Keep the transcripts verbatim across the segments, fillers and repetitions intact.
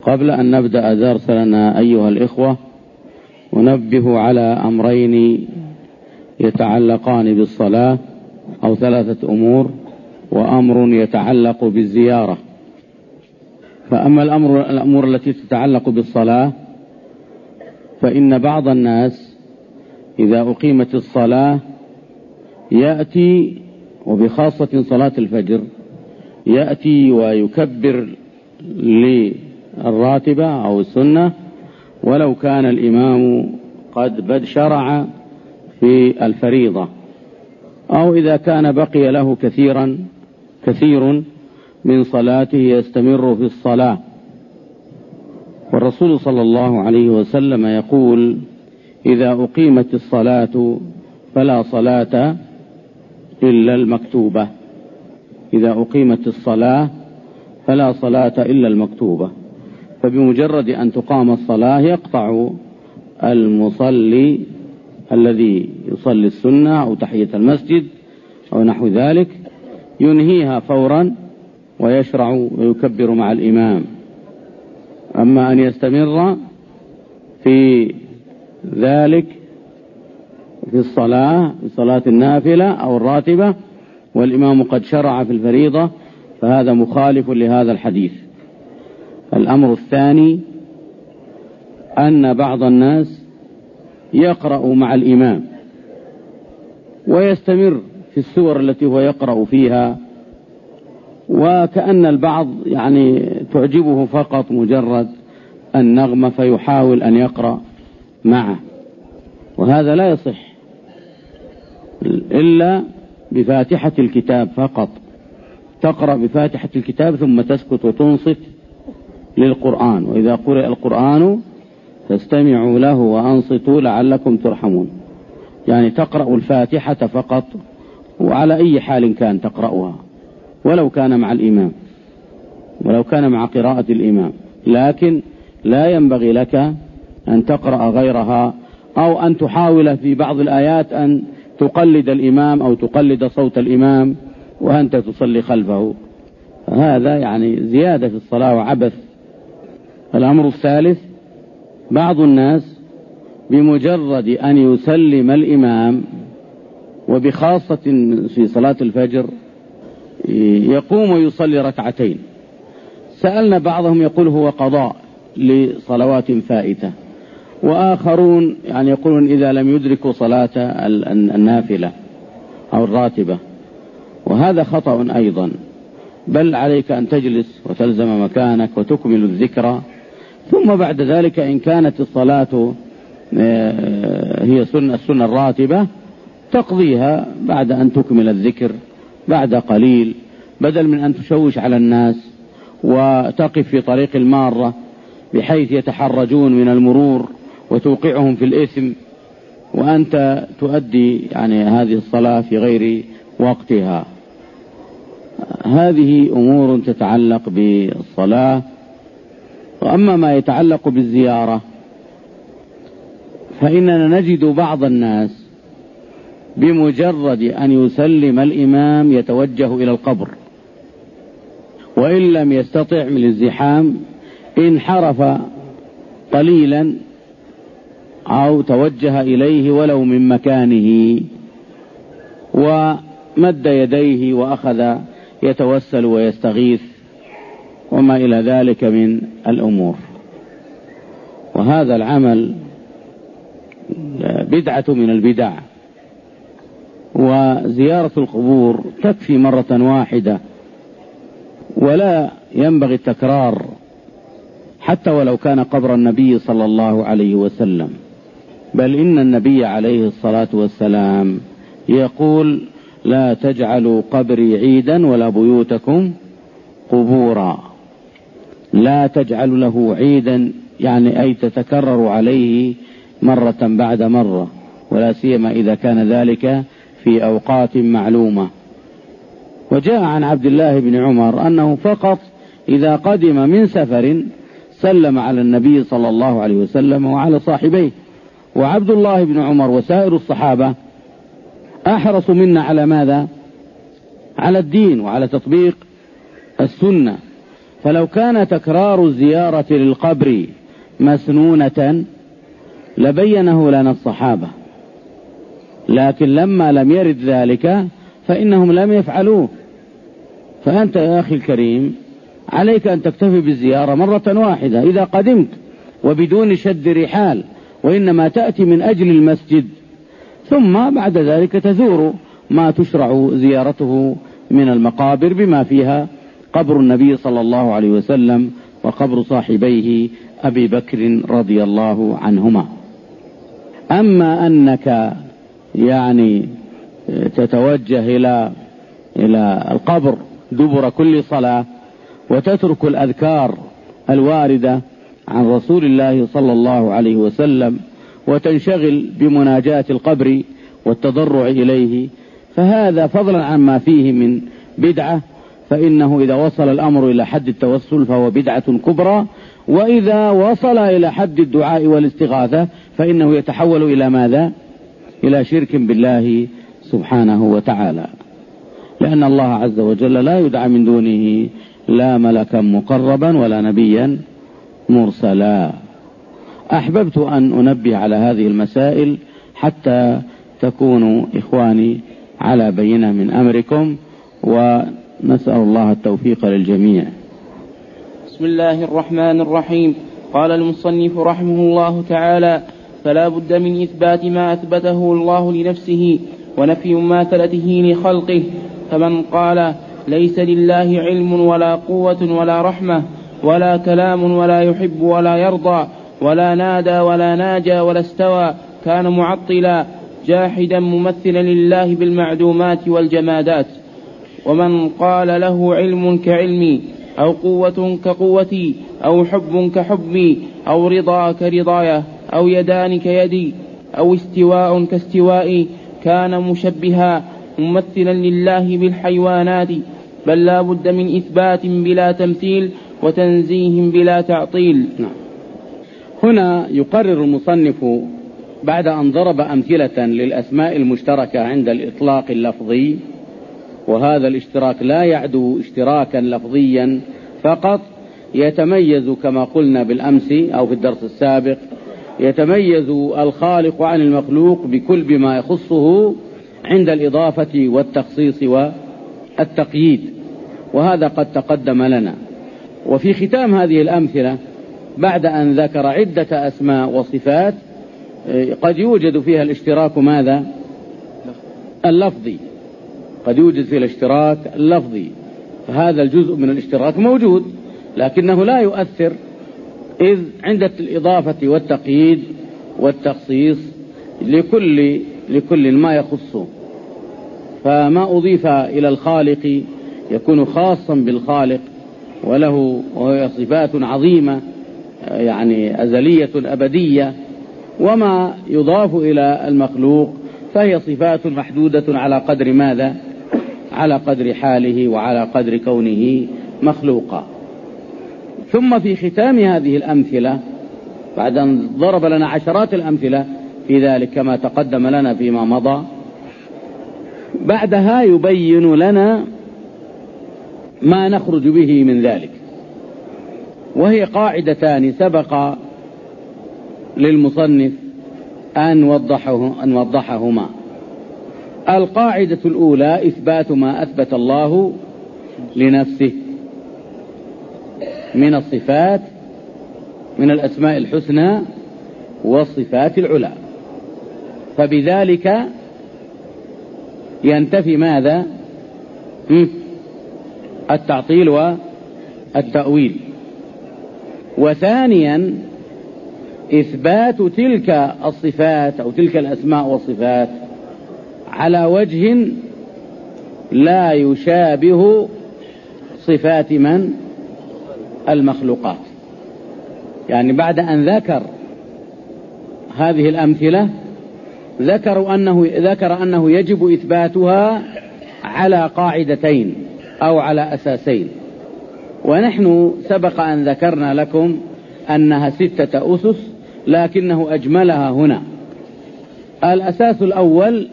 قبل أن نبدأ درسنا أيها الإخوة، ونبه على أمرين يتعلقان بالصلاة، أو ثلاثة أمور، وأمر يتعلق بالزيارة. فأما الأمر الأمور التي تتعلق بالصلاة، فإن بعض الناس إذا أقيمت الصلاة يأتي، وبخاصة صلاة الفجر، يأتي ويكبر للراتبة أو السنة ولو كان الإمام قد بد شرع في الفريضة، أو إذا كان بقي له كثيرا كثير من صلاته يستمر في الصلاة. والرسول صلى الله عليه وسلم يقول: إذا أقيمت الصلاة فلا صلاة إلا المكتوبة. إذا أقيمت الصلاة فلا صلاة إلا المكتوبة. فبمجرد أن تقام الصلاة يقطع المصلي الذي يصلي السنة أو تحية المسجد أو نحو ذلك، ينهيها فورا ويشرع ويكبر مع الإمام. أما أن يستمر في ذلك في الصلاة، في صلاة النافلة أو الراتبة، والإمام قد شرع في الفريضة، فهذا مخالف لهذا الحديث. الأمر الثاني أن بعض الناس يقرأ مع الإمام ويستمر في السور التي هو يقرأ فيها، وكأن البعض يعني تعجبه فقط مجرد النغمة فيحاول أن يقرأ معه، وهذا لا يصح إلا بفاتحة الكتاب فقط. تقرأ بفاتحة الكتاب ثم تسكت وتنصت للقرآن، وإذا قرئ القرآن فاستمعوا له وأنصتوا لعلكم ترحمون. يعني تقرأ الفاتحة فقط، وعلى أي حال كان تقرأها، ولو كان مع الإمام، ولو كان مع قراءة الإمام، لكن لا ينبغي لك أن تقرأ غيرها، أو أن تحاول في بعض الآيات أن تقلد الإمام أو تقلد صوت الإمام وأنت تصلي خلفه. هذا يعني زيادة في الصلاة وعبث. الأمر الثالث: بعض الناس بمجرد أن يسلم الإمام، وبخاصة في صلاة الفجر، يقوم ويصلي ركعتين. سألنا بعضهم يقول هو قضاء لصلوات فائتة، وآخرون يعني يقولون إذا لم يدركوا صلاة النافلة أو الراتبة، وهذا خطأ أيضا. بل عليك أن تجلس وتلزم مكانك وتكمل الذكرى، ثم بعد ذلك إن كانت الصلاة هي سنة السنة الراتبة تقضيها بعد أن تكمل الذكر بعد قليل، بدل من أن تشوش على الناس وتقف في طريق المارة بحيث يتحرجون من المرور وتوقعهم في الإثم، وأنت تؤدي يعني هذه الصلاة في غير وقتها. هذه أمور تتعلق بالصلاة. وأما ما يتعلق بالزيارة، فإننا نجد بعض الناس بمجرد أن يسلم الإمام يتوجه إلى القبر، وإن لم يستطع من الزحام انحرف قليلا أو توجه إليه ولو من مكانه، ومد يديه وأخذ يتوسل ويستغيث وما إلى ذلك من الأمور. وهذا العمل بدعة من البدع. وزيارة القبور تكفي مرة واحدة، ولا ينبغي التكرار، حتى ولو كان قبر النبي صلى الله عليه وسلم. بل إن النبي عليه الصلاة والسلام يقول: لا تجعلوا قبري عيدا ولا بيوتكم قبورا. لا تجعل له عيدا يعني أي تتكرر عليه مرة بعد مرة، ولا سيما إذا كان ذلك في أوقات معلومة. وجاء عن عبد الله بن عمر أنه فقط إذا قدم من سفر سلم على النبي صلى الله عليه وسلم وعلى صاحبيه. وعبد الله بن عمر وسائر الصحابة أحرص منا على ماذا؟ على الدين وعلى تطبيق السنة. فلو كان تكرار الزيارة للقبر مسنونة لبينه لنا الصحابة، لكن لما لم يرد ذلك فإنهم لم يفعلوه. فأنت يا أخي الكريم عليك أن تكتفي بالزيارة مرة واحدة إذا قدمت وبدون شد رحال، وإنما تأتي من أجل المسجد، ثم بعد ذلك تزور ما تشرع زيارته من المقابر بما فيها قبر النبي صلى الله عليه وسلم وقبر صاحبيه أبي بكر رضي الله عنهما. أما أنك يعني تتوجه إلى إلى القبر دبر كل صلاة وتترك الأذكار الواردة عن رسول الله صلى الله عليه وسلم وتنشغل بمناجاة القبر والتضرع إليه، فهذا فضلا عما فيه من بدعة، فإنه إذا وصل الأمر إلى حد التوسل فهو بدعة كبرى، وإذا وصل إلى حد الدعاء والاستغاثة فإنه يتحول إلى ماذا؟ إلى شرك بالله سبحانه وتعالى، لأن الله عز وجل لا يدعى من دونه لا ملكا مقربا ولا نبيا مرسلا. أحببت أن أنبه على هذه المسائل حتى تكونوا إخواني على بينة من أمركم، ونسأل الله التوفيق للجميع. بسم الله الرحمن الرحيم. قال المصنف رحمه الله تعالى: فلا بد من إثبات ما أثبته الله لنفسه ونفي مماثلته لخلقه. فمن قال ليس لله علم ولا قوة ولا رحمة ولا كلام ولا يحب ولا يرضى ولا نادى ولا ناجى ولا استوى كان معطلا جاحدا ممثلا لله بالمعدومات والجمادات. ومن قال له علم كعلمي أو قوة كقوتي أو حب كحبي أو رضا كرضايا أو يدان كيدي أو استواء كاستوائي كان مشبها ممثلا لله بالحيوانات. بل لا بد من إثبات بلا تمثيل وتنزيه بلا تعطيل. هنا يقرر المصنف بعد أن ضرب أمثلة للأسماء المشتركة عند الإطلاق اللفظي، وهذا الاشتراك لا يعدو اشتراكا لفظيا فقط، يتميز كما قلنا بالأمس أو في الدرس السابق، يتميز الخالق عن المخلوق بكل بما يخصه عند الإضافة والتخصيص والتقييد، وهذا قد تقدم لنا. وفي ختام هذه الأمثلة بعد أن ذكر عدة أسماء وصفات قد يوجد فيها الاشتراك ماذا؟ اللفظي، قد يوجد فيها الاشتراك اللفظي، فهذا الجزء من الاشتراك موجود لكنه لا يؤثر، إذ عند الإضافة والتقييد والتخصيص لكل لكل ما يخصه، فما أضيف إلى الخالق يكون خاصا بالخالق وله وهي صفات عظيمة يعني أزلية أبدية، وما يضاف إلى المخلوق فهي صفات محدودة على قدر ماذا؟ على قدر حاله وعلى قدر كونه مخلوقا. ثم في ختام هذه الأمثلة بعد أن ضرب لنا عشرات الأمثلة في ذلك كما تقدم لنا فيما مضى، بعدها يبين لنا ما نخرج به من ذلك، وهي قاعدتان سبق للمصنف أن وضحه أن وضحهما. القاعدة الأولى إثبات ما أثبت الله لنفسه من الصفات، من الأسماء الحسنى والصفات العلى، فبذلك ينتفي ماذا؟ التعطيل والتأويل. وثانيا إثبات تلك الصفات أو تلك الأسماء والصفات على وجه لا يشابه صفات من؟ المخلوقات. يعني بعد أن ذكر هذه الأمثلة ذكروا أنه ذكر أنه يجب إثباتها على قاعدتين أو على أساسين، ونحن سبق أن ذكرنا لكم أنها ستة أسس لكنه أجملها هنا. الأساس الأول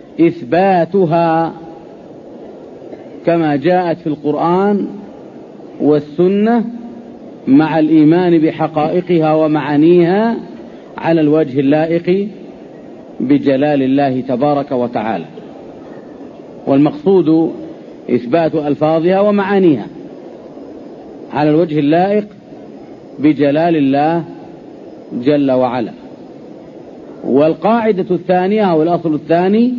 إثباتها كما جاءت في القرآن والسنة مع الإيمان بحقائقها ومعانيها على الوجه اللائق بجلال الله تبارك وتعالى. والمقصود إثبات ألفاظها ومعانيها على الوجه اللائق بجلال الله جل وعلا. والقاعدة الثانية أو الأصل الثاني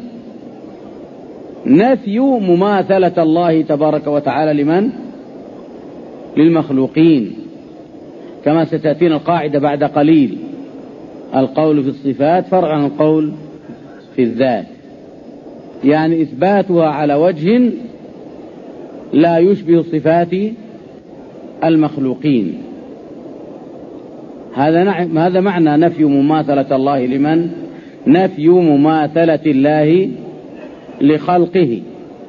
نفي مماثلة الله تبارك وتعالى لمن؟ للمخلوقين، كما ستأتينا القاعدة بعد قليل. القول في الصفات فرع عن القول في الذات، يعني إثباتها على وجه لا يشبه صفات المخلوقين. هذا هذا معنى نفي مماثلة الله لمن؟ نفي مماثلة الله لخلقه،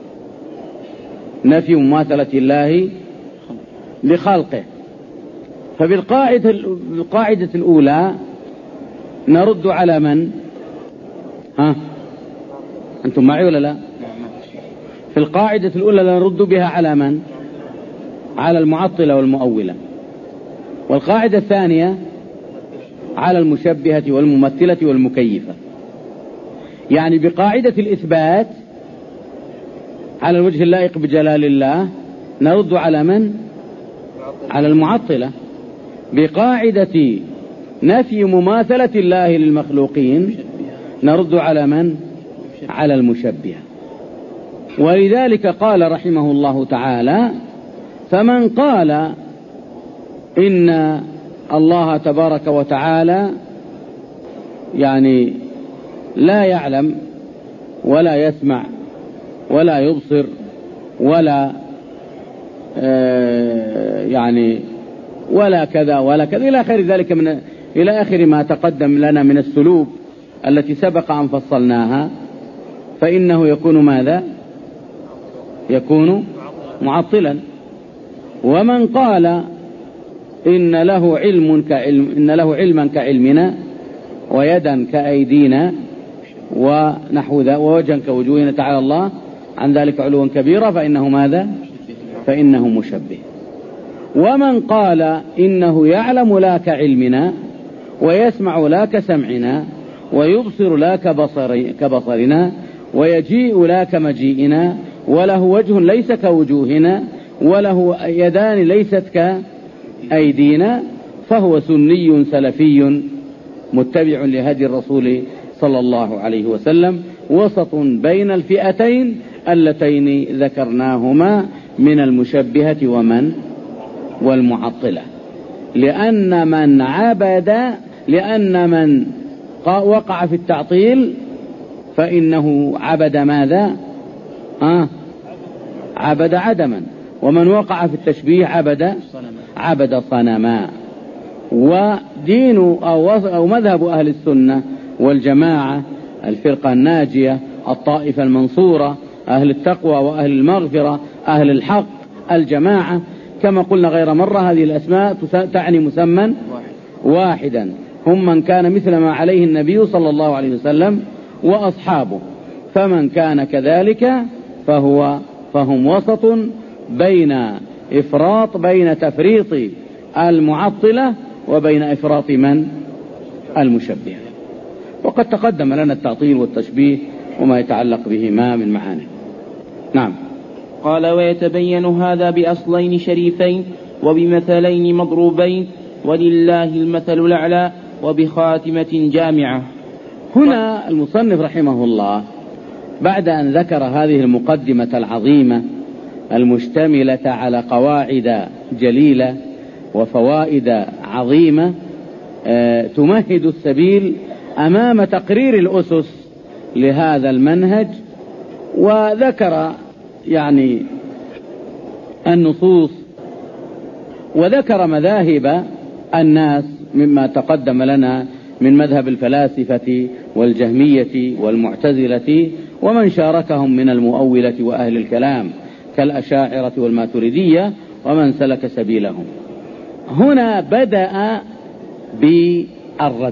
نفي مماثلة الله لخلقه. فبالقاعدة القاعدة الأولى نرد على من؟ ها أنتم معي ولا لا؟ في القاعدة الأولى نرد بها على من؟ على المعطلة والمؤولة. والقاعدة الثانية على المشبهة والممثلة والمكيفة. يعني بقاعدة الإثبات على الوجه اللائق بجلال الله نرد على من؟ على المعطلة. بقاعدة نفي مماثلة الله للمخلوقين نرد على من؟ على المشبهة. ولذلك قال رحمه الله تعالى: فمن قال إن الله تبارك وتعالى يعني لا يعلم ولا يسمع ولا يبصر ولا آه يعني ولا كذا ولا كذا إلى آخر ذلك من إلى آخر ما تقدم لنا من السلوك التي سبق أن فصلناها، فإنه يكون ماذا؟ يكون معطلا. ومن قال إن له علم كعلم إن له علما كعلمنا ويدا كأيدينا ونحو ذا ووجها كوجوهنا تعالى الله عن ذلك علوا كبيرا فإنه ماذا؟ فإنه مشبه. ومن قال إنه يعلم لا كعلمنا ويسمع لا كسمعنا ويبصر لا كبصر كبصرنا ويجيء لا كمجيئنا وله وجه ليس كوجوهنا وله يدان ليست كأيدينا فهو سني سلفي متبع لهدي الرسول صلى الله عليه وسلم، وسط بين الفئتين اللتين ذكرناهما من المشبهة ومن والمعطلة. لأن من عبد لأن من وقع في التعطيل فإنه عبد ماذا؟ آه عبد عدما. ومن وقع في التشبيه عبد عبد صنما. ودين أو, أو مذهب أهل السنة والجماعة الفرقة الناجية الطائفة المنصورة أهل التقوى وأهل المغفرة أهل الحق الجماعة كما قلنا غير مرة هذه الأسماء تعني مسمى واحدا، هم من كان مثل ما عليه النبي صلى الله عليه وسلم وأصحابه. فمن كان كذلك فهو فهم وسط بين إفراط بين تفريط المعطلة وبين إفراط من المشبه. وقد تقدم لنا التعطيل والتشبيه وما يتعلق بهما من معاني. نعم. قال: ويتبين هذا بأصلين شريفين وبمثلين مضروبين ولله المثل الأعلى وبخاتمة جامعة. هنا المصنف رحمه الله بعد أن ذكر هذه المقدمة العظيمة المشتملة على قواعد جليلة وفوائد عظيمة آه تمهد السبيل أمام تقرير الأسس لهذا المنهج، وذكر يعني النصوص وذكر مذاهب الناس مما تقدم لنا من مذهب الفلاسفة والجهمية والمعتزلة ومن شاركهم من المؤولة وأهل الكلام كالأشاعرة والماتريدية ومن سلك سبيلهم. هنا بدأ بالرد،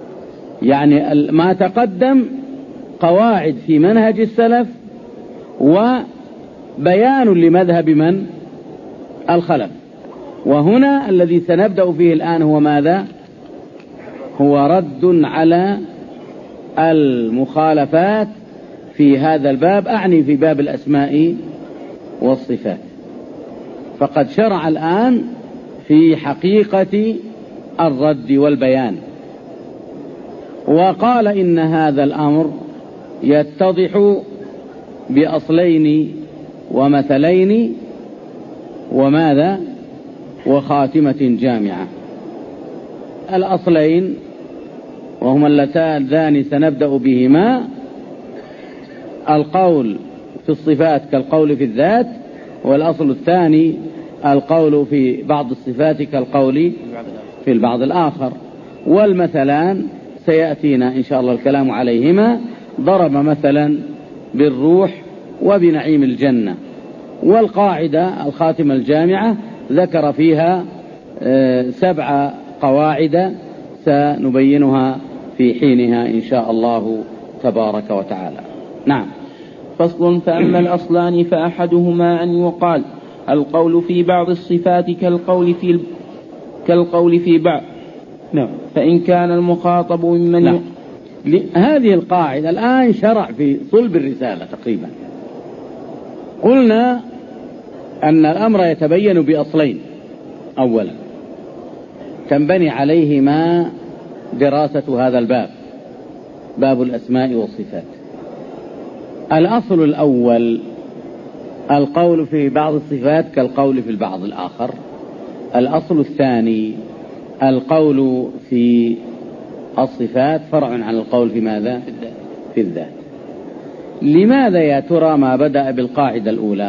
يعني ما تقدم قواعد في منهج السلف وبيان لمذهب من الخلف. وهنا الذي سنبدأ فيه الآن هو ماذا؟ هو رد على المخالفات في هذا الباب، أعني في باب الأسماء والصفات. فقد شرع الآن في حقيقة الرد والبيان، وقال إن هذا الأمر يتضح بأصلين ومثلين وماذا وخاتمة جامعة. الأصلين وهما اللذان سنبدأ بهما القول في الصفات كالقول في الذات، والأصل الثاني القول في بعض الصفات كالقول في البعض الآخر. والمثلان سيأتينا إن شاء الله الكلام عليهما. ضرب مثلا بالروح وبنعيم الجنة. والقاعدة الخاتمة الجامعة ذكر فيها سبع قواعد سنبينها في حينها إن شاء الله تبارك وتعالى. نعم. فصل. فأما الأصلان فأحدهما أن يقال القول في بعض الصفات كالقول في كالقول في بعض. نعم. فإن كان المخاطب ممن نعم. هذه القاعدة الآن شرع في صلب الرسالة تقريبا. قلنا أن الأمر يتبين بأصلين. أولا تنبني عليهما دراسة هذا الباب، باب الأسماء والصفات. الأصل الأول القول في بعض الصفات كالقول في البعض الآخر. الأصل الثاني القول في الصفات فرع عن القول في ماذا؟ في الذات. لماذا يا ترى ما بدأ بالقاعدة الأولى؟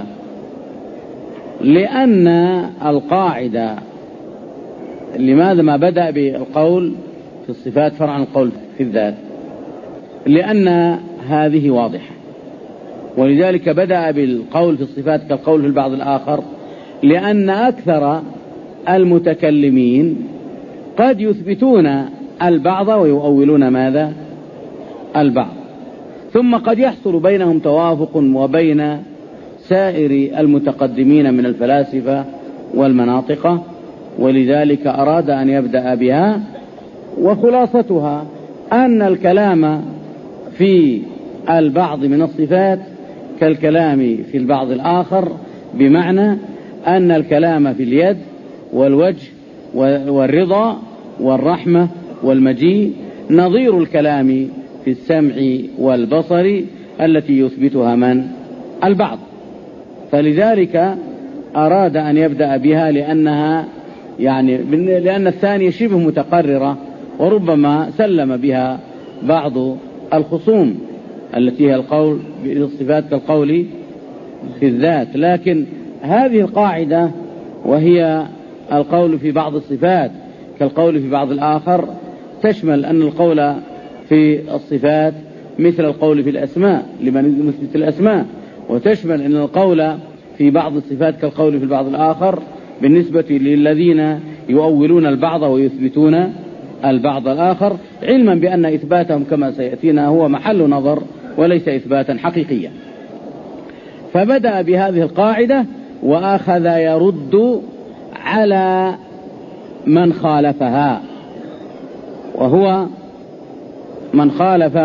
لأن القاعدة لماذا ما بدأ بالقول في الصفات فرع عن القول في الذات؟ لأن هذه واضحة، ولذلك بدأ بالقول في الصفات كالقول في البعض الآخر، لأن أكثر المتكلمين قد يثبتون البعض ويؤولون ماذا؟ البعض، ثم قد يحصل بينهم توافق وبين سائر المتقدمين من الفلاسفة والمناطق، ولذلك أراد أن يبدأ بها. وخلاصتها أن الكلام في البعض من الصفات كالكلام في البعض الآخر، بمعنى أن الكلام في اليد والوجه والرضا والرحمة والمجيء نظير الكلام في السمع والبصر التي يثبتها من؟ البعض. فلذلك أراد أن يبدأ بها لأنها يعني لأن الثانية شبه متقررة، وربما سلم بها بعض الخصوم التي هي القول بالصفات كالقول في الذات. لكن هذه القاعدة وهي القول في بعض الصفات كالقول في بعض الآخر تشمل أن القول في الصفات مثل القول في الأسماء لمن يثبت الأسماء، وتشمل أن القول في بعض الصفات كالقول في البعض الآخر بالنسبة للذين يؤولون البعض ويثبتون البعض الآخر، علما بأن إثباتهم كما سيأتينا هو محل نظر وليس إثباتا حقيقيا. فبدأ بهذه القاعدة وأخذ يرد على من خالفها، وهو من خالف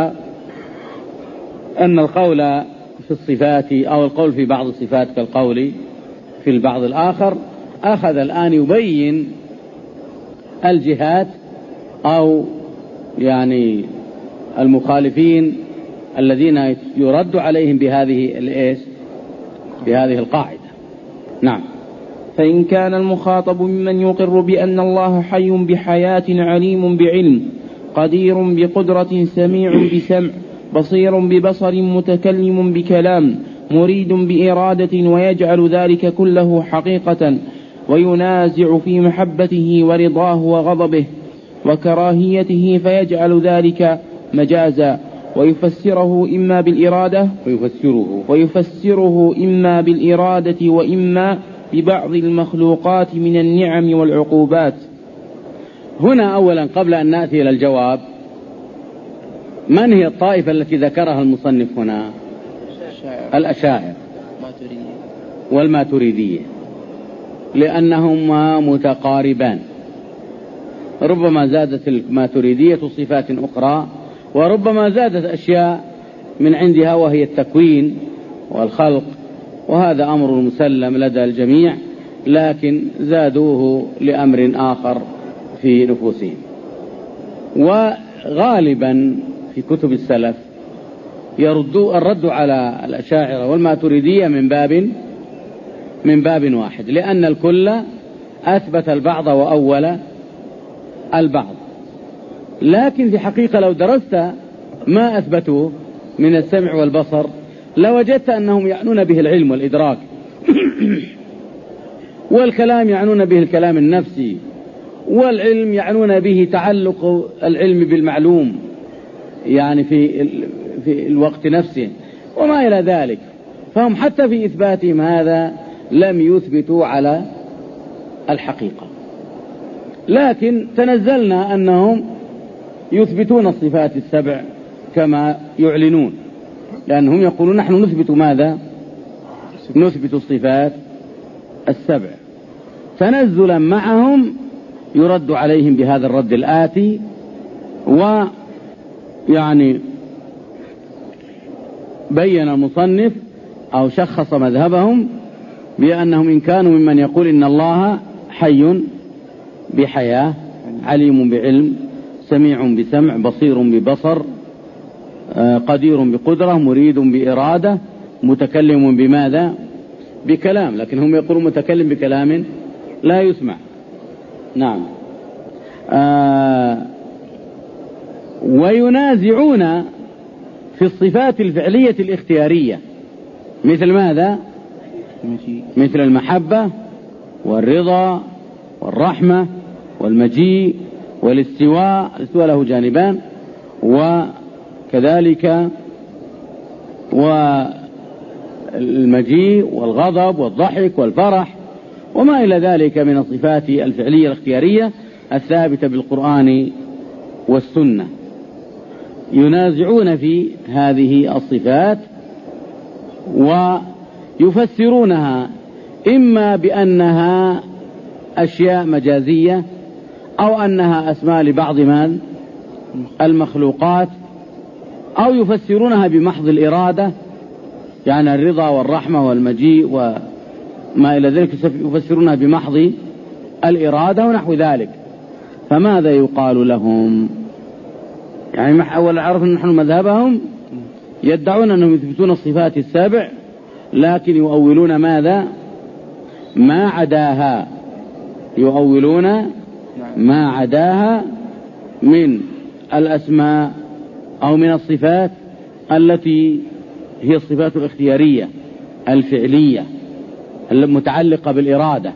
أن القول في الصفات أو القول في بعض الصفات كالقول في البعض الآخر. أخذ الآن يبين الجهات أو يعني المخالفين الذين يرد عليهم بهذه الإيش بهذه القاعدة. نعم. فإن كان المخاطب ممن يقر بأن الله حي بحياة عليم بعلم قدير بقدرة سميع بسمع بصير ببصر متكلم بكلام مريد بإرادة ويجعل ذلك كله حقيقة وينازع في محبته ورضاه وغضبه وكراهيته فيجعل ذلك مجازا ويفسره إما بالإرادة ويفسره, ويفسره إما بالإرادة وإما ببعض المخلوقات من النعم والعقوبات. هنا أولا قبل أن نأتي إلى الجواب، من هي الطائفة التي ذكرها المصنف هنا؟ الأشاعرة والماتريدية. لأنهما متقاربان، ربما زادت الماتريدية صفات أخرى، وربما زادت أشياء من عندها وهي التكوين والخلق، وهذا أمر مسلم لدى الجميع، لكن زادوه لأمر آخر في نفوسهم. وغالبا في كتب السلف يردوا الرد على الأشاعرة والماتريدية من باب من باب واحد، لأن الكل أثبت البعض وأول البعض. لكن في حقيقة لو درست ما أثبتوه من السمع والبصر لوجدت أنهم يعنون به العلم والإدراك والكلام يعنون به الكلام النفسي، والعلم يعنون به تعلق العلم بالمعلوم يعني في في الوقت نفسه وما إلى ذلك. فهم حتى في إثباتهم هذا لم يثبتوا على الحقيقة، لكن تنزلنا أنهم يثبتون الصفات السبع كما يعلنون، لأنهم يقولون نحن نثبت ماذا؟ نثبت الصفات السبع. تنزلا معهم يرد عليهم بهذا الرد الآتي، ويعني بين المصنف أو شخص مذهبهم بأنهم إن كانوا ممن يقول إن الله حي بحياة، عليم بعلم، سميع بسمع، بصير ببصر، قدير بقدرة، مريد بإرادة، متكلم بماذا؟ بكلام، لكن هم يقولون متكلم بكلام لا يسمع. نعم. آه وينازعون في الصفات الفعلية الاختيارية، مثل ماذا؟ مثل المحبة والرضا والرحمة والمجيء والاستواء، الاستواء له جانبان، وكذلك والمجيء والغضب والضحك والفرح وما إلى ذلك من الصفات الفعلية الاختيارية الثابتة بالقرآن والسنة. ينازعون في هذه الصفات ويفسرونها إما بأنها أشياء مجازية أو أنها أسماء لبعض من المخلوقات، أو يفسرونها بمحض الإرادة، يعني الرضا والرحمة والمجيء وما إلى ذلك يفسرونها بمحض الإرادة ونحو ذلك. فماذا يقال لهم؟ يعني أولا عرفنا نحن مذهبهم يدعون أنهم يثبتون الصفات السبع، لكن يؤولون ماذا؟ ما عداها، يؤولون ما عداها من الأسماء أو من الصفات التي هي الصفات الاختيارية الفعلية المتعلقة بالإرادة،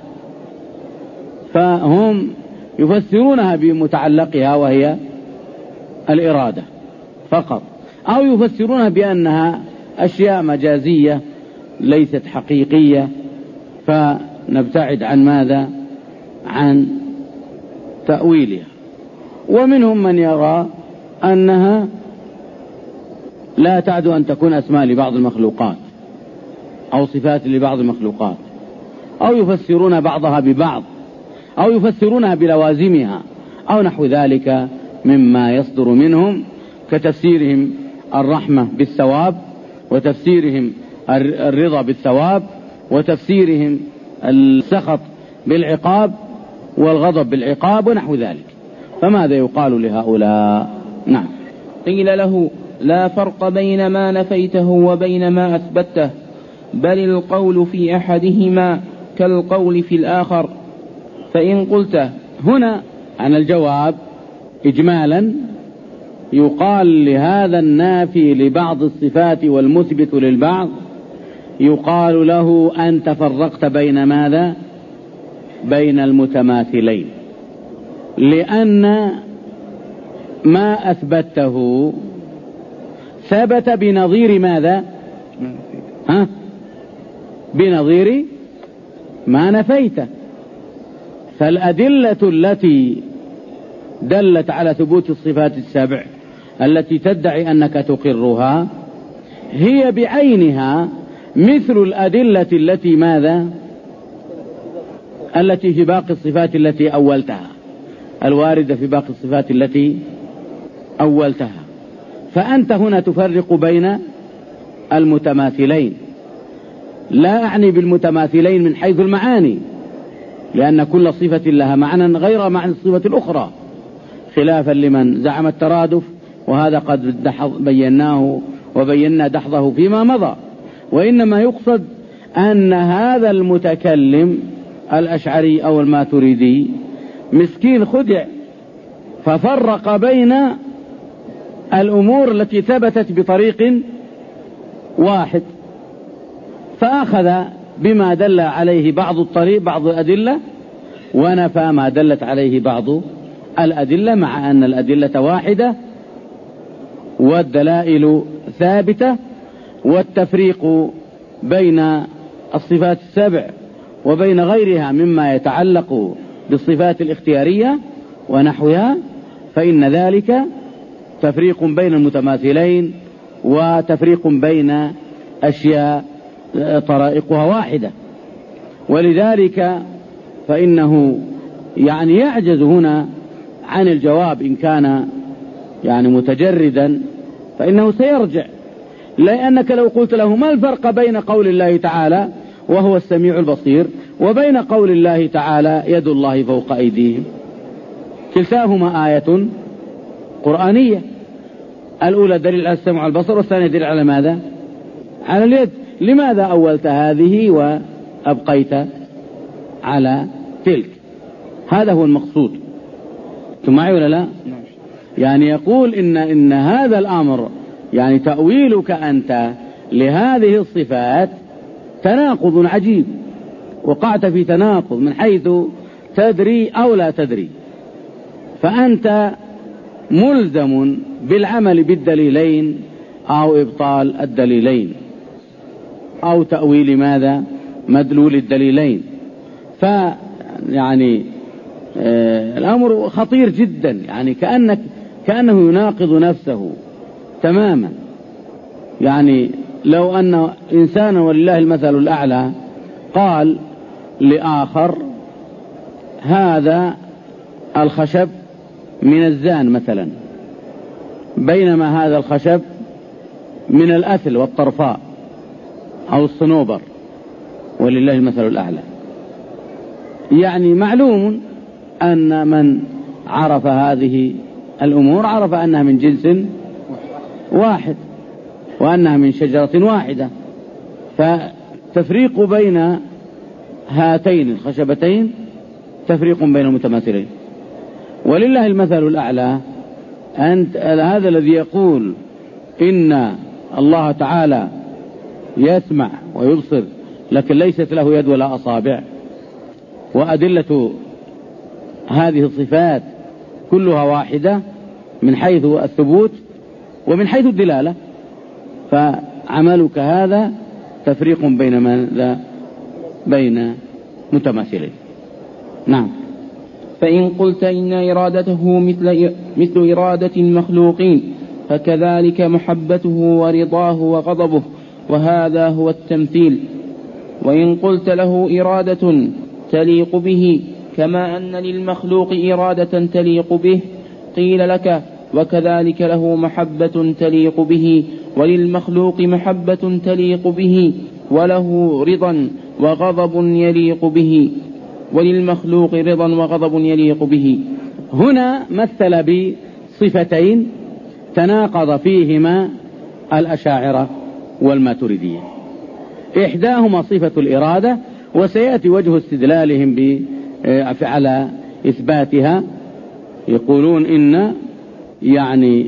فهم يفسرونها بمتعلقها وهي الإرادة فقط، أو يفسرونها بأنها أشياء مجازية ليست حقيقية، فنبتعد عن ماذا؟ عن تأويلها. ومنهم من يرى أنها لا تعدو أن تكون أسماء لبعض المخلوقات أو صفات لبعض المخلوقات، أو يفسرون بعضها ببعض، أو يفسرونها بلوازمها أو نحو ذلك مما يصدر منهم، كتفسيرهم الرحمة بالثواب، وتفسيرهم الرضا بالثواب، وتفسيرهم السخط بالعقاب والغضب بالعقاب ونحو ذلك. فماذا يقال لهؤلاء؟ نعم. قيل له: لا فرق بين ما نفيته وبين ما أثبته، بل القول في أحدهما كالقول في الآخر. فإن قلت هنا عن الجواب إجمالا يقال لهذا النافي لبعض الصفات والمثبت للبعض، يقال له أنت فرقت بين ماذا؟ بين المتماثلين، لأن ما أثبته ثبت بنظير ماذا؟ ها؟ بنظير ما نفيته. فالأدلة التي دلت على ثبوت الصفات السبع التي تدعي أنك تقرها هي بعينها مثل الأدلة التي ماذا؟ التي في باقي الصفات التي أولتها، الواردة في باقي الصفات التي أولتها. فأنت هنا تفرق بين المتماثلين، لا أعني بالمتماثلين من حيث المعاني، لأن كل صفة لها معنى غير معنى الصفة الأخرى، خلافا لمن زعم الترادف، وهذا قد بيناه وبينا دحضه فيما مضى. وإنما يقصد أن هذا المتكلم الأشعري أو الماتريدي مسكين خدع، ففرق بين الأمور التي ثبتت بطريق واحد، فأخذ بما دل عليه بعض الطريق بعض الأدلة، ونفى ما دلت عليه بعض الأدلة، مع أن الأدلة واحدة والدلائل ثابتة. والتفريق بين الصفات السبع وبين غيرها مما يتعلق بالصفات الاختيارية ونحوها، فإن ذلك تفريق بين المتماثلين وتفريق بين أشياء طرائقها واحدة. ولذلك فإنه يعني يعجز هنا عن الجواب، إن كان يعني متجردا فإنه سيرجع، لأنك لو قلت له ما الفرق بين قول الله تعالى وهو السميع البصير وبين قول الله تعالى يد الله فوق أيديهم، كلتاهما آية قرآنية، الأولى دليل على السمع والبصر، والثانية دليل على ماذا؟ على اليد. لماذا أولت هذه وأبقيت على تلك؟ هذا هو المقصود. ثم معي ولا لا؟ يعني يقول إن, إن هذا الأمر يعني تأويلك أنت لهذه الصفات تناقض عجيب، وقعت في تناقض من حيث تدري أو لا تدري. فأنت ملزم بالعمل بالدليلين أو إبطال الدليلين أو تأويل ماذا؟ مدلول الدليلين. فيعني آه الأمر خطير جدا، يعني كأنك كأنه يناقض نفسه تماما. يعني لو أن إنسانا ولله المثل الأعلى قال لآخر هذا الخشب من الزان مثلا، بينما هذا الخشب من الأثل والطرفاء أو الصنوبر، ولله المثل الأعلى. يعني معلوم أن من عرف هذه الأمور عرف أنها من جنس واحد وأنها من شجرة واحدة، فتفريق بين هاتين الخشبتين تفريق بين المتماثلين. ولله المثل الأعلى. أنت هذا الذي يقول إن الله تعالى يسمع ويبصر لكن ليست له يد ولا أصابع، وأدلة هذه الصفات كلها واحدة من حيث الثبوت ومن حيث الدلالة، فعملك هذا تفريق بين ماذا؟ بين متماثلين. نعم. فإن قلت إن إرادته مثل, مثل إرادة المخلوقين فكذلك محبته ورضاه وغضبه، وهذا هو التمثيل. وإن قلت له إرادة تليق به كما أن للمخلوق إرادة تليق به، قيل لك وكذلك له محبة تليق به، وللمخلوق محبة تليق به، وله رضا وغضب يليق به، وللمخلوق رضا وغضب يليق به. هنا مثل بصفتين تناقض فيهما الأشاعرة والماتريدية، إحداهما صفة الإرادة، وسيأتي وجه استدلالهم على إثباتها. يقولون إن يعني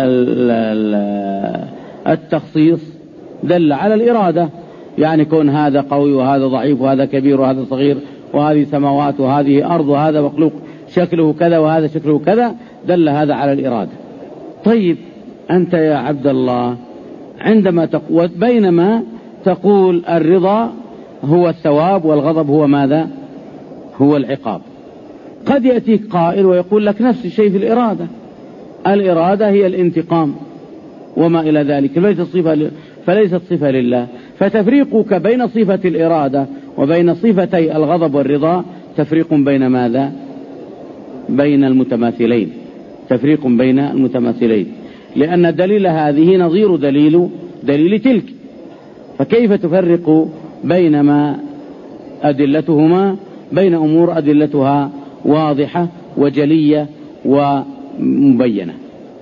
التخصيص دل على الإرادة، يعني كون هذا قوي وهذا ضعيف وهذا كبير وهذا صغير وهذه سماوات وهذه أرض وهذا مخلوق شكله كذا وهذا شكله كذا، دل هذا على الإرادة. طيب أنت يا عبد الله عندما تقول بينما تقول الرضا هو الثواب والغضب هو ماذا؟ هو العقاب. قد يأتيك قائل ويقول لك نفس الشيء في الإرادة، الإرادة هي الانتقام وما إلى ذلك، فليست صفة, فليست صفة لله. فتفريقك بين صفة الإرادة وبين صفتي الغضب والرضا تفريق بين ماذا؟ بين المتماثلين، تفريق بين المتماثلين، لأن دليل هذه نظير دليل دليل تلك، فكيف تفرق بينما أدلتهما بين أمور أدلتها واضحة وجلية ومبينة؟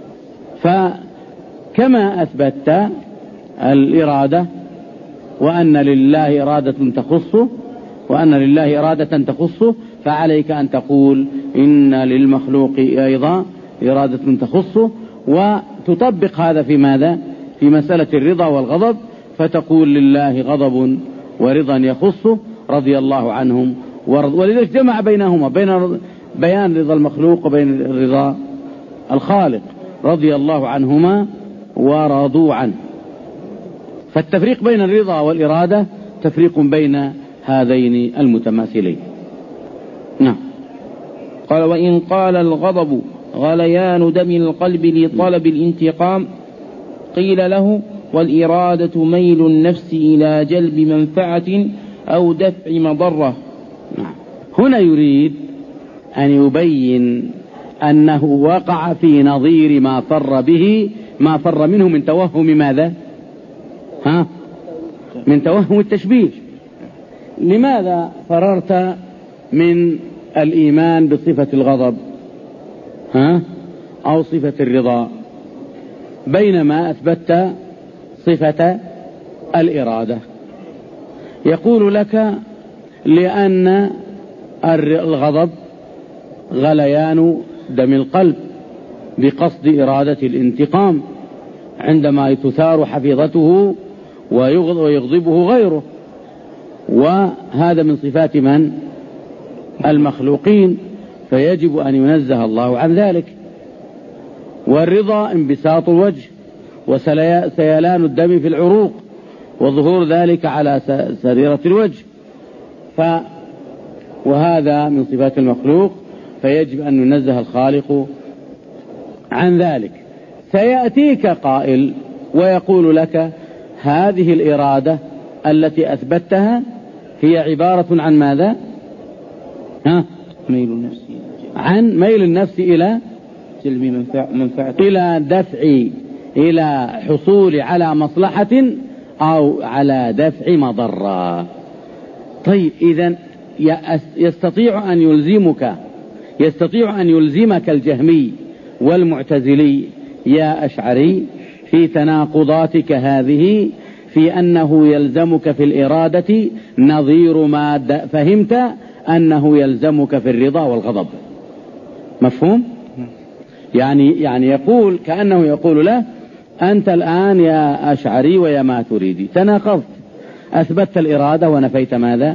فكما أثبتت الإرادة وأن لله إرادة تخصه وأن لله إرادة تخصه، فعليك أن تقول إن للمخلوق أيضا إرادة تخصه، وتطبق هذا في ماذا؟ في مسألة الرضا والغضب، فتقول لله غضب ورضا يخصه رضي الله عنهم ورض. ولذلك جمع بينهما، بين بيان رضا المخلوق وبين رضا الخالق، رضي الله عنهما ورضوا عنه. فالتفريق بين الرضا والإرادة تفريق بين هذين المتماثلين. نعم. قال: وإن قال الغضب غليان دم القلب لطلب الانتقام، قيل له: والإرادة ميل النفس إلى جلب منفعة أو دفع مضرة. نعم. هنا يريد أن يبين أنه وقع في نظير ما فر به ما فر منه من توهم ماذا؟ ها؟ من توهم التشبيه. لماذا فررت من الإيمان بصفة الغضب ها؟ أو صفة الرضا بينما أثبتت صفة الإرادة؟ يقول لك: لأن الغضب غليان دم القلب بقصد إرادة الانتقام عندما تثار حفيظته ويغضبه غيره، وهذا من صفات من؟ المخلوقين، فيجب أن ينزه الله عن ذلك. والرضا انبساط الوجه وسيلان الدم في العروق وظهور ذلك على سريرة الوجه، ف وهذا من صفات المخلوق، فيجب أن ينزه الخالق عن ذلك. سيأتيك قائل ويقول لك: هذه الإرادة التي أثبتها هي عبارة عن ماذا؟ ها؟ ميل النفس عن ميل النفس إلى جلب منفعة، إلى دفع، إلى حصول على مصلحة أو على دفع مضرة. طيب، إذن يستطيع أن يلزمك يستطيع أن يلزمك الجهمي والمعتزلي يا أشعري في تناقضاتك هذه في أنه يلزمك في الإرادة نظير ما فهمت أنه يلزمك في الرضا والغضب. مفهوم؟ يعني يعني يقول كأنه يقول له: أنت الآن يا أشعري ويا ماتريدي تناقضت، أثبتت الإرادة ونفيت ماذا؟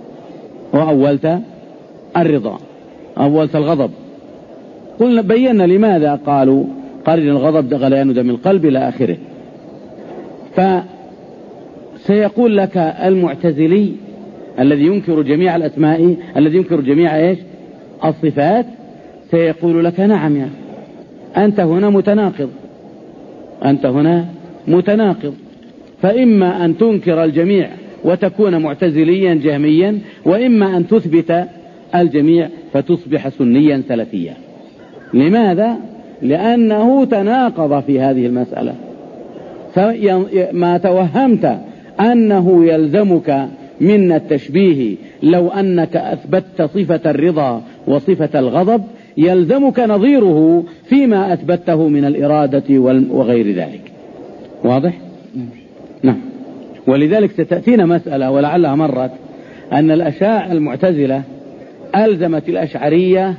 وأولت الرضا، أولت الغضب. قلنا بينا لماذا قالوا قرن الغضب غليان دم القلب إلى آخره. فسيقول لك المعتزلي الذي ينكر جميع الأسماء، الذي ينكر جميع إيش؟ الصفات، سيقول لك: نعم يا أنت هنا متناقض، أنت هنا متناقض، فإما أن تنكر الجميع وتكون معتزليا جهميا، وإما أن تثبت الجميع فتصبح سنيا سلفيا. لماذا؟ لأنه تناقض في هذه المسألة. ما توهمت أنه يلزمك من التشبيه لو أنك أثبتت صفة الرضا وصفة الغضب، يلزمك نظيره فيما أثبته من الإرادة وغير ذلك. واضح؟ نعم. ولذلك ستأتينا مسألة ولعلها مرت، أن الأشاعرة المعتزلة ألزمت الأشعرية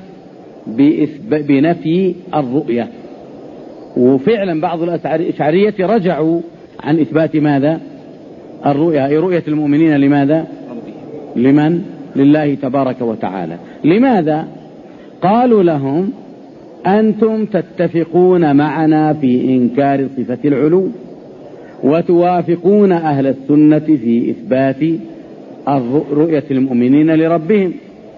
بنفي الرؤية، وفعلا بعض الأشعرية رجعوا عن إثبات ماذا؟ الرؤية، أي رؤية المؤمنين. لماذا؟ لمن؟ لله تبارك وتعالى. لماذا؟ قالوا لهم: أنتم تتفقون معنا في إنكار صفة العلو، وتوافقون أهل السنة في إثبات رؤية المؤمنين لربهم،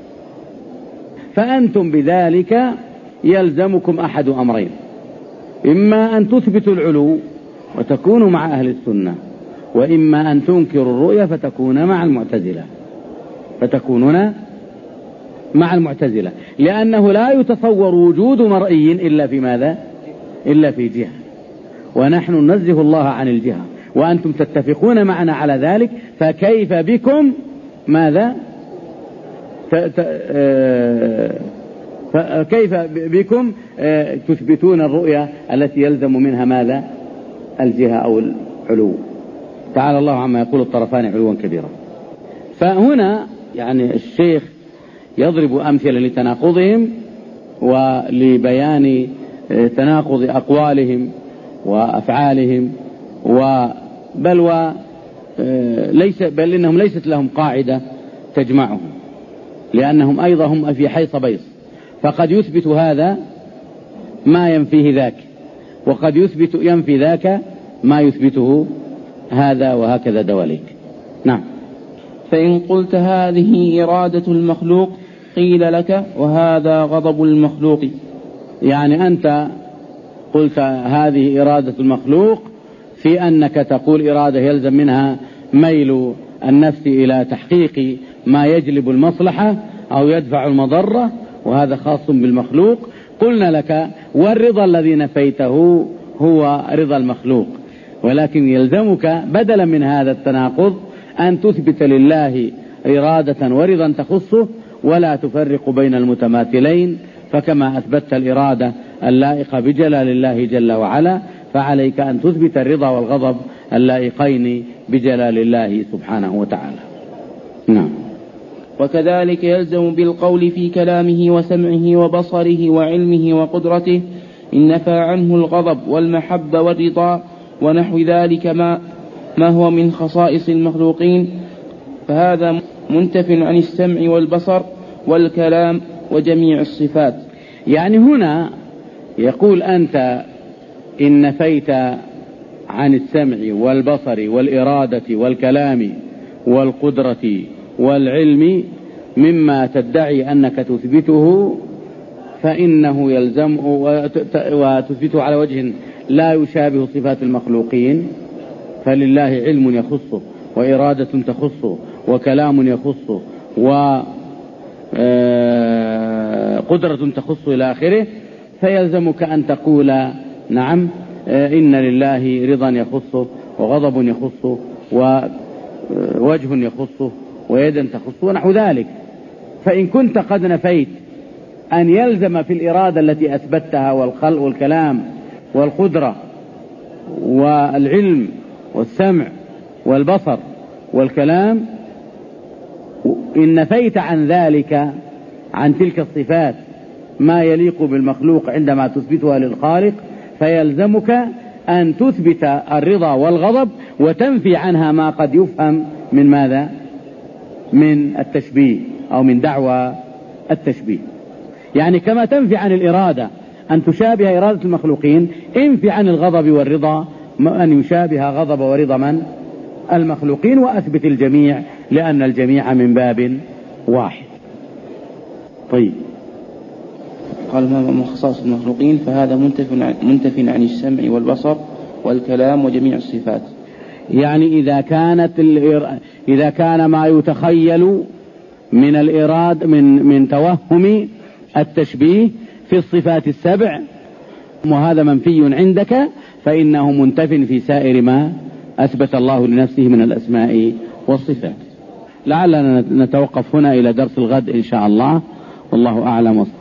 فأنتم بذلك يلزمكم أحد أمرين: إما أن تثبتوا العلو وتكونوا مع أهل السنة، وإما أن تنكروا الرؤية فتكون مع المعتزلة، فتكونون مع المعتزلة، لأنه لا يتصور وجود مرئي إلا في ماذا؟ إلا في جهة، ونحن ننزه الله عن الجهة وأنتم تتفقون معنا على ذلك، فكيف بكم ماذا؟ فكيف بكم تثبتون الرؤية التي يلزم منها ماذا؟ الجهة أو العلو. تعالى الله عما يقول الطرفان علوا كبيرا. فهنا يعني الشيخ يضرب أمثلة لتناقضهم ولبيان تناقض أقوالهم وأفعالهم، بل وليس بل إنهم ليست لهم قاعدة تجمعهم، لأنهم أيضا هم في حيص بيص، فقد يثبت هذا ما ينفيه ذاك، وقد يثبت ينفي ذاك ما يثبته هذا، وهكذا دواليك. نعم. فإن قلت هذه إرادة المخلوق قيل لك وهذا غضب المخلوق. يعني أنت قلت هذه إرادة المخلوق في أنك تقول إرادة يلزم منها ميل النفس إلى تحقيق ما يجلب المصلحة أو يدفع المضرة، وهذا خاص بالمخلوق. قلنا لك والرضا الذي نفيته هو رضا المخلوق، ولكن يلزمك بدلا من هذا التناقض أن تثبت لله إرادة ورضا تخصه، ولا تفرق بين المتماثلين، فكما أثبتت الإرادة اللائقة بجلال الله جل وعلا، فعليك أن تثبت الرضا والغضب اللائقين بجلال الله سبحانه وتعالى. نعم. وكذلك يلزم بالقول في كلامه وسمعه وبصره وعلمه وقدرته إن نفى عنه الغضب والمحبة والرضا ونحو ذلك ما, ما هو من خصائص المخلوقين، فهذا منتف عن السمع والبصر والكلام وجميع الصفات. يعني هنا يقول أنت إن نفيت عن السمع والبصر والإرادة والكلام والقدرة والعلم مما تدعي أنك تثبته، فإنه يلزم وتثبته على وجه لا يشابه صفات المخلوقين، فلله علم يخصه وإرادة تخصه وكلام يخصه وقدرة تخصه إلى آخره، فيلزمك أن تقول نعم إن لله رضا يخصه وغضب يخصه ووجه يخصه ويدا تخصه ونحو ذلك. فإن كنت قد نفيت أن يلزم في الإرادة التي أثبتها والخلق والكلام والقدرة والعلم والسمع والبصر والكلام، إن نفيت عن ذلك عن تلك الصفات ما يليق بالمخلوق عندما تثبتها للخالق، فيلزمك أن تثبت الرضا والغضب وتنفي عنها ما قد يفهم من ماذا؟ من التشبيه أو من دعوى التشبيه. يعني كما تنفي عن الإرادة أن تشابه إرادة المخلوقين، انفي عن الغضب والرضا أن يشابه غضب ورضا من؟ المخلوقين، وأثبت الجميع لأن الجميع من باب واحد. طيب. قال ما من خصائص المخلوقين فهذا منتف منتف عن السمع والبصر والكلام وجميع الصفات. يعني إذا كانت إذا كان ما يتخيل من الإراد من من توهم التشبيه في الصفات السبع وهذا منفي عندك، فإنه منتف في سائر ما أثبت الله لنفسه من الأسماء والصفات. لعلنا نتوقف هنا إلى درس الغد إن شاء الله، والله أعلم.